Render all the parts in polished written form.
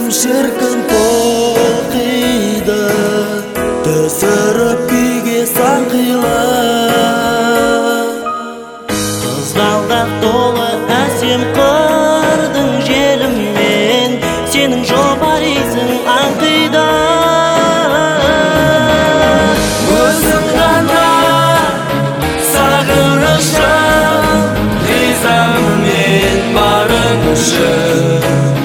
шіркін толқиды, түсіріп күйге саңқилы. Қызғалдақ толы әсем қырдың желімен сенің жобарисың аңқиды. Өзің ғана сағынышым, ризамын мен барың үшін.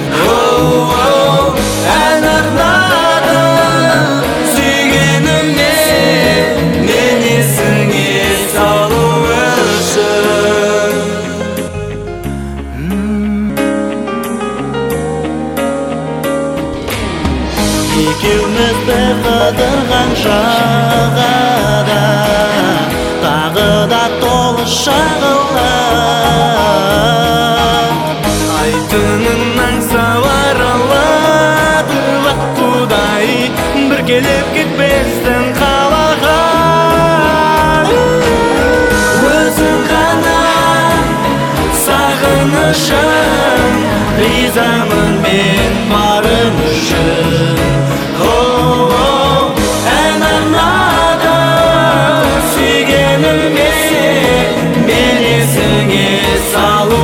Ән арнадым сүйгеніңе, мен есіңе салу үшін. Екеумізді қыдырған жағада тағы да толы шағыла. Ай түнің сауар алады Құдай, бір келіп кетпестің қалаға. Өзің ғана сағынышым, ризамын мен барың үшін. Ән арнадым сүйгеніңе, мен есіңе салу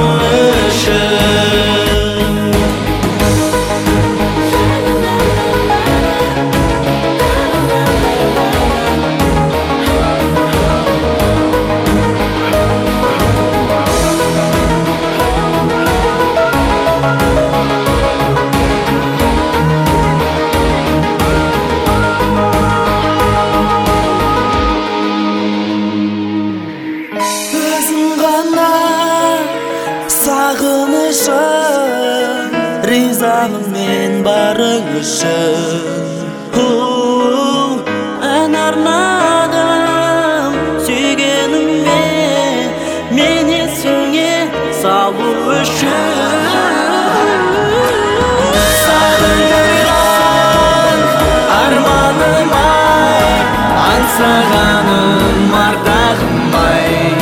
үшін. Сағынышым, ризамын мен барың үшін. Ән арнадым сүйгеніңе, мен есіңе салу үшін. Сағындырған арманым ай, аңсағаным ардағым ай.